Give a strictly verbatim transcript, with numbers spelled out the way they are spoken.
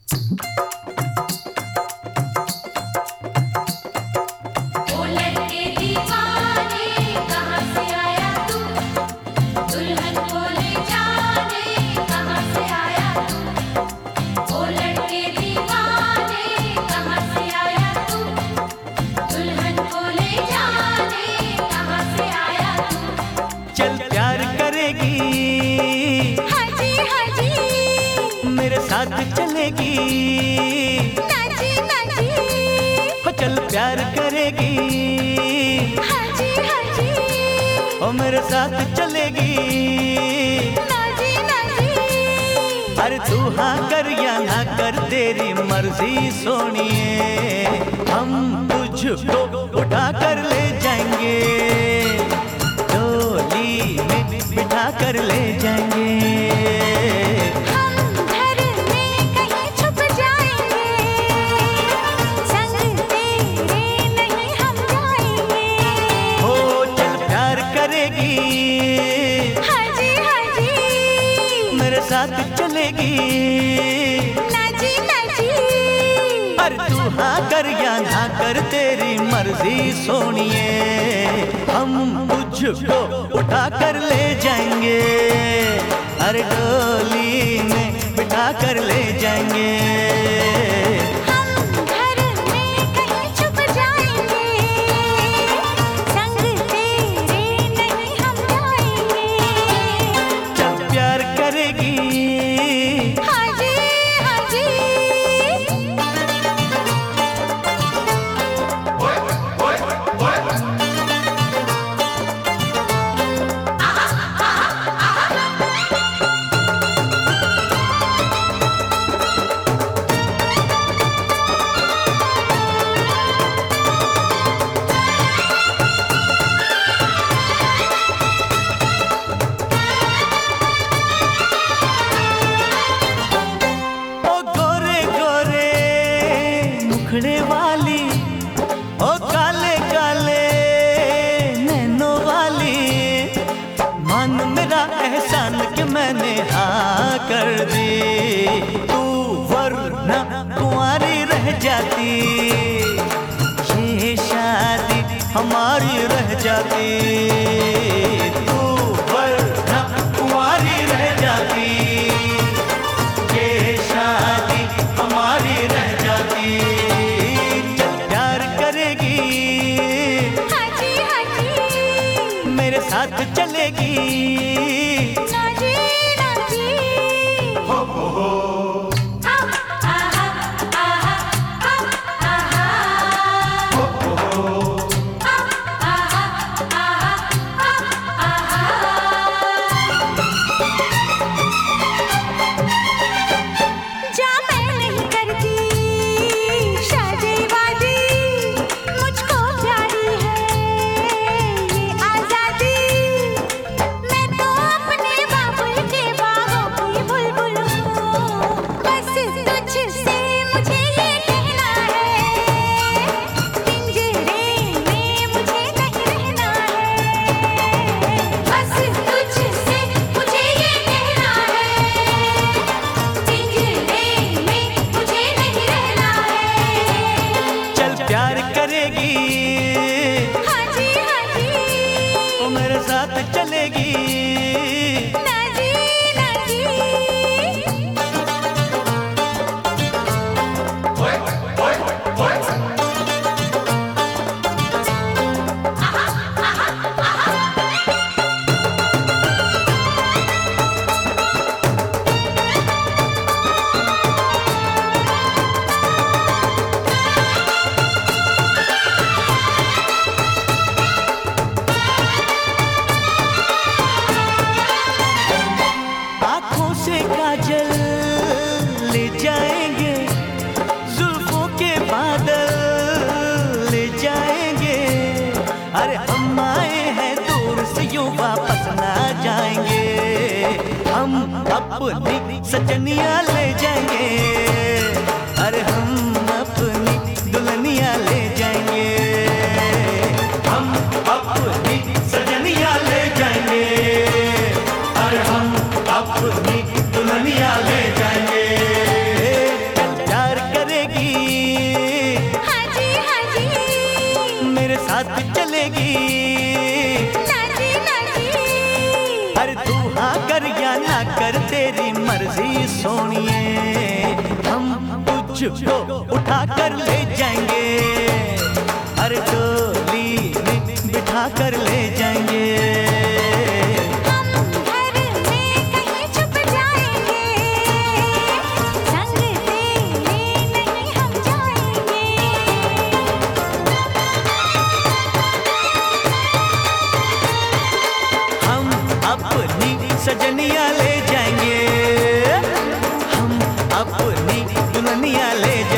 साथ चलेगी नाची नाची, हो चल प्यार करेगी हाजी हाजी, हो मेरे साथ चलेगी नाची नाची। अरे तू हाँ कर या ना कर तेरी मर्जी सोनिए, हम तुझको उठा कर ले जाएंगे, डोली में बिठा कर ले जाएंगे। हाजी हाजी, मेरे साथ चलेगी नाची नाची। पर तू हाँ कर या ना कर तेरी मर्जी सोनिए, हम तुझको उठा कर ले जाएंगे, अरे डोली में बिठा कर ले जाएंगे। मुखड़े वाली ओ काले काले नैनों वाली, मान मेरा एहसान कि मैंने हाँ कर दी, तू वरना कुंवारी रह जाती, ये शादी हमारी रह जाती, तू वरना कुंवारी रह जाती, ये शादी हमारी रह जाती। हाजी हाजी, मेरे साथ चलेगी नाची नाची। हो हो हो, हाजी हाजी, वो मेरे साथ चलेगी नाची नाची। काजल ले जाएंगे, जुल्फों के बादल ले जाएंगे, अरे हम आए हैं दूर से यूं वापस ना जाएंगे, हम अपनी सजनियां ले जाएंगे, अरे हम अपनी दुल्हनियां ले जाएंगे, हम अपनी सजनियां ले जाएंगे, अरे हम अपनी दुल्हनियां ले जाएंगे। मर्जी सोनिए, हम तुझको उठा कर ले जाएंगे, हर डोली में बिठा कर ले जाएंगे। हम घर में कहीं छुप जाएंगे, संग तेरे नहीं हम जाएंगे। हम अपनी सजनिया ले जाएंगे, हम अपनी दुल्हनिया ले जाएंगे।